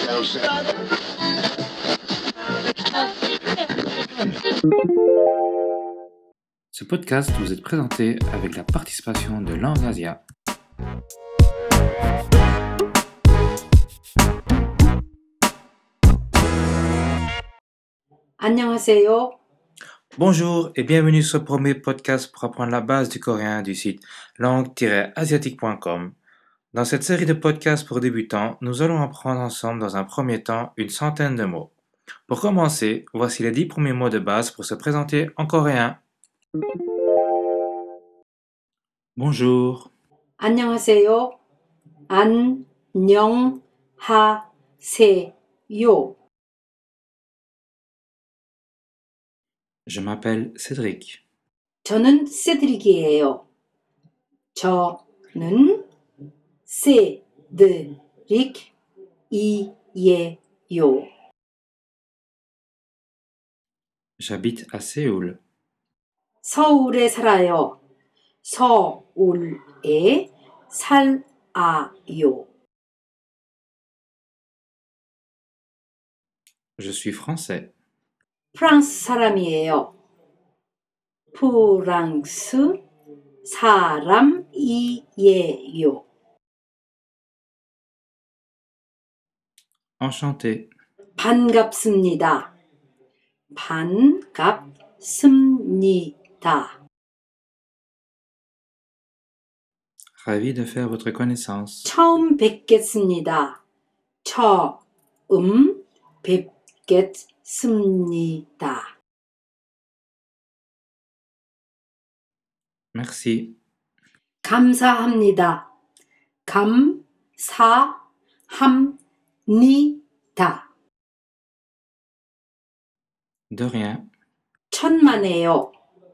Ce podcast vous est présenté avec la participation de Langue Asia. 안녕하세요. Bonjour et bienvenue sur le premier podcast pour apprendre la base du coréen du site langue-asiatique.com. Dans cette série de podcasts pour débutants, nous allons apprendre ensemble dans un premier temps une centaine de mots. Pour commencer, voici les 10 premiers mots de base pour se présenter en coréen. Bonjour, 안녕하세요. 안녕하세요. je m'appelle Cédric. 저는 세드릭이에요. 저는 세드릭이에요. J'habite à Séoul. 서울에 살아요. 서울에 살아요. Je suis français. 프랑스 사람이에요. 프랑스 사람이에요. Enchanté. 반갑습니다. 반갑습니다. Ravi de faire votre connaissance. 처음 뵙겠습니다. 처음 뵙겠습니다. Merci. 감사합니다. 감사합니다. De rien. 천만에요.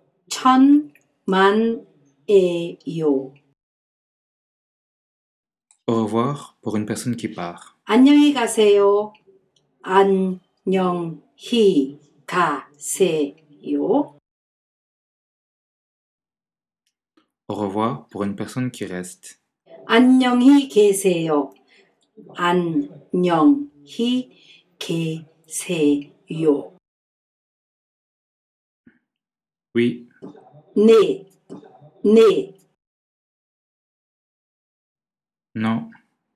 천만에요. Au revoir pour une personne qui part. 안녕히 가세요. 안녕히 가세요. Au revoir pour une personne qui reste. 안녕히 계세요. 안녕히 계세요. Oui, 네, 네, non,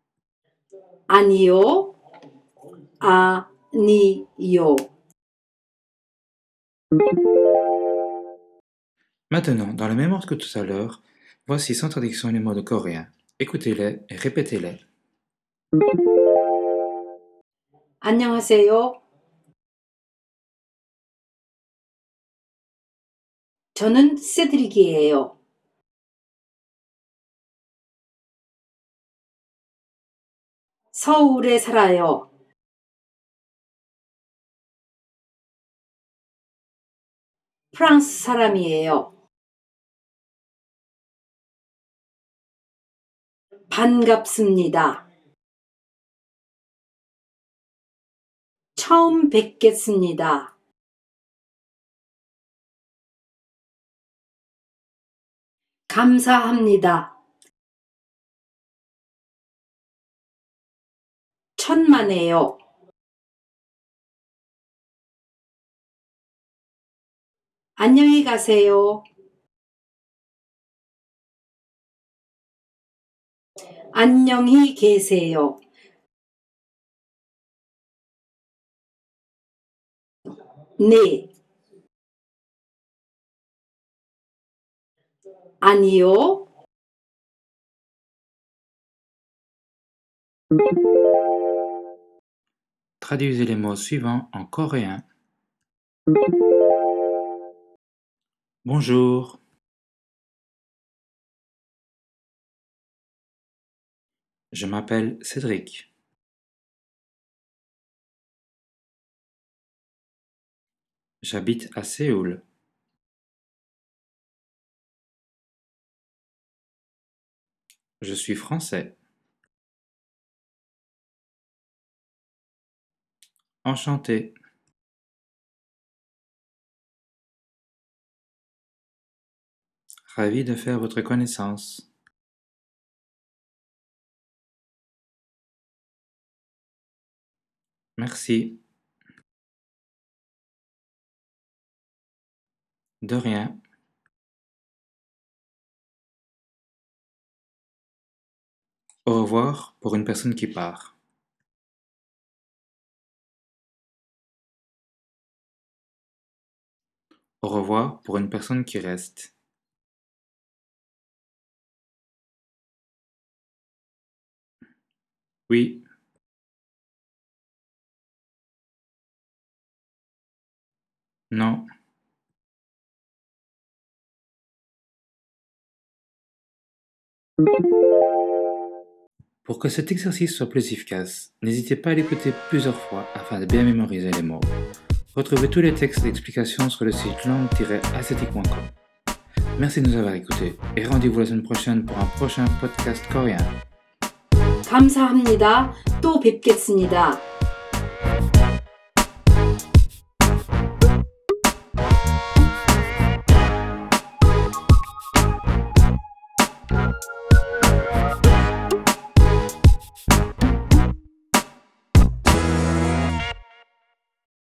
아니요, 아니요. Maintenant, dans le même ordre que tout à l'heure, voici sans traduction les mots de coréen. Écoutez-les et répétez-les. 안녕하세요. 저는 세드릭이에요. 서울에 살아요. 프랑스 사람이에요. 반갑습니다. 처음 뵙겠습니다. 감사합니다. 천만에요. 안녕히 가세요. 안녕히 계세요. 네. 아니요. Traduisez les mots suivants en coréen. Bonjour, je m'appelle Cédric. J'habite à Séoul. Je suis français. Enchanté. Ravi de faire votre connaissance. Merci. De rien. Au revoir pour une personne qui part. Au revoir pour une personne qui reste. Oui, non. Pour que cet exercice soit plus efficace, n'hésitez pas à l'écouter plusieurs fois afin de bien mémoriser les mots. Retrouvez tous les textes d'explication sur le site langue-asiatique.com. Merci de nous avoir écoutés et rendez-vous la semaine prochaine pour un prochain podcast coréen. 감사합니다. 또 뵙겠습니다.